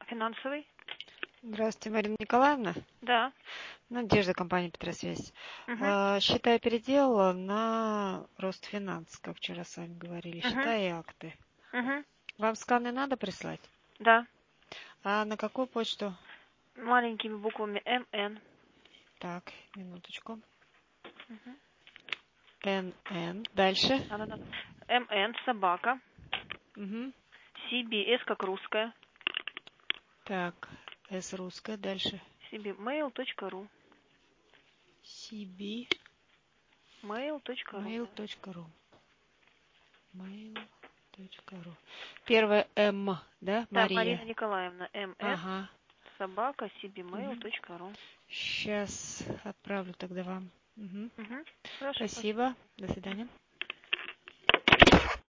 Финансовый? Здравствуйте, Марина Николаевна. Да. Надежда, компания Петросвязь. Угу. Счета я переделала на Ростфинанс, как вчера с вами говорили. Угу. Счета и акты. Угу. Вам сканы надо прислать? Да. А на какую почту? Маленькими буквами МН. Так, минуточку. Угу. НН. Дальше. МН собака. Угу. CBS как русская. Так, С русская. Дальше. cbmail.ru. CB. Mail.ru. Mail.ru. Mail.ru. Первое М, да, Да, Мария? Марина Николаевна. МН. Ага. Собака cbmail.ru. Сейчас отправлю тогда вам. Угу. Хорошо. Спасибо. До свидания.